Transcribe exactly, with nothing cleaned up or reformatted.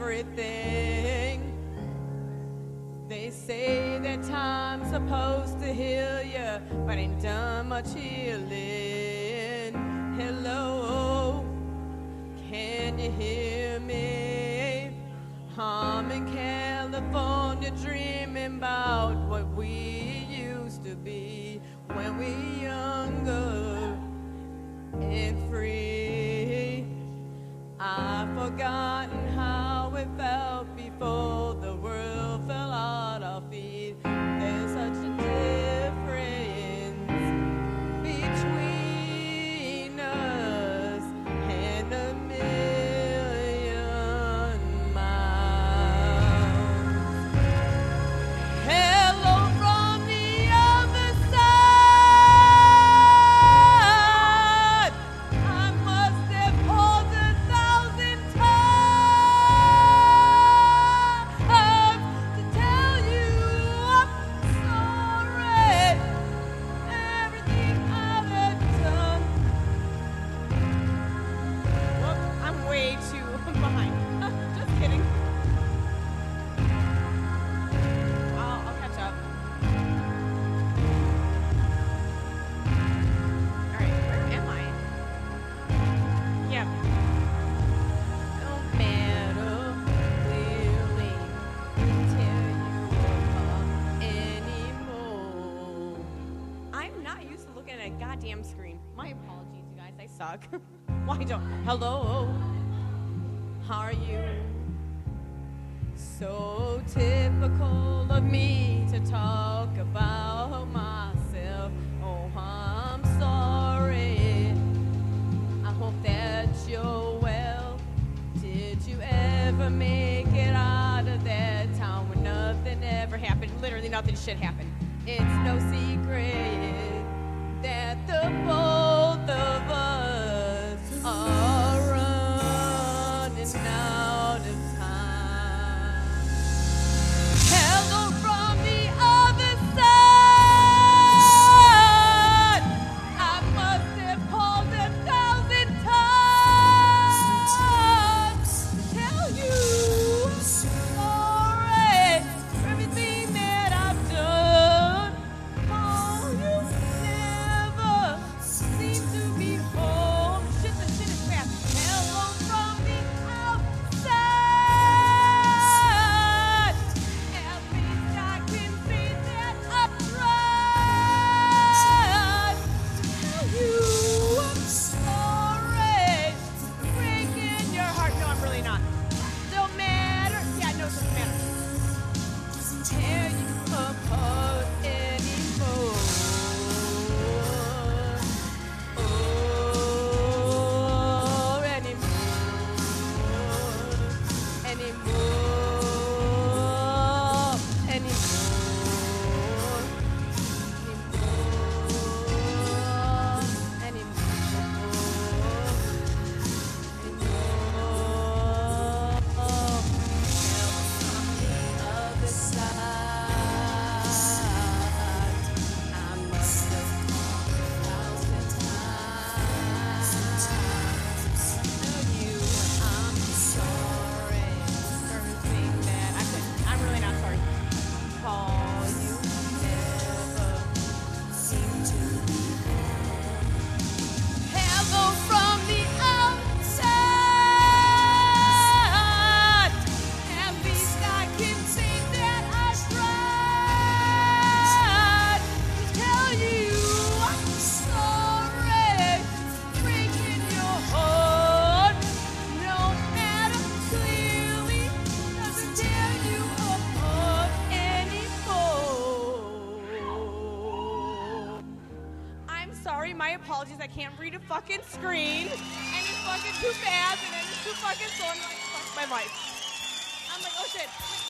everything. They say that time's supposed to heal you, but ain't done much healing. Hello, can you hear me? I'm in California dreaming about what we used to be when we younger and free. I've forgotten how it felt before the world fell out of feet. There's such a difference between us and a million miles. Hello from the other side. I must have paused a thousand times to tell you I'm sorry. Everything I've done. Whoop, I'm way too behind. Just kidding. I'll, I'll catch up. Alright, where am I? Yeah. Don't matter, clearly tell you apart anymore. I'm not used to looking at a goddamn screen. My apologies, you guys. I suck. Why don't? Hello. How are you? So typical of me to talk about myself. Oh, I'm sorry. I hope that you're well. Did you ever make it out of that town where nothing ever happened? Literally nothing shit happened. It's no secret that the both of us are running out of time. Hello from the other side. I must have called a thousand times to tell you I'm sorry for everything that I've done. Oh, you never seem to be home. Shit, the shit is fast. Hello from the outside. At least I can say that I tried to tell you I'm sorry for breaking your heart. No, I'm really not. Don't matter. Yeah, no, it doesn't matter. Doesn't tear you apart anymore. Oh, anymore. Anymore. Anymore. I'm really not sorry. Call you never seem to be hello from the outside. At least I can say that I tried to tell you I'm sorry for breaking your heart. No matter, clearly doesn't tear you apart anymore. I'm sorry, my apologies. I can't read a fucking screen. And it's fucking too fast, and then it's too fucking slow, and like, fuck my life.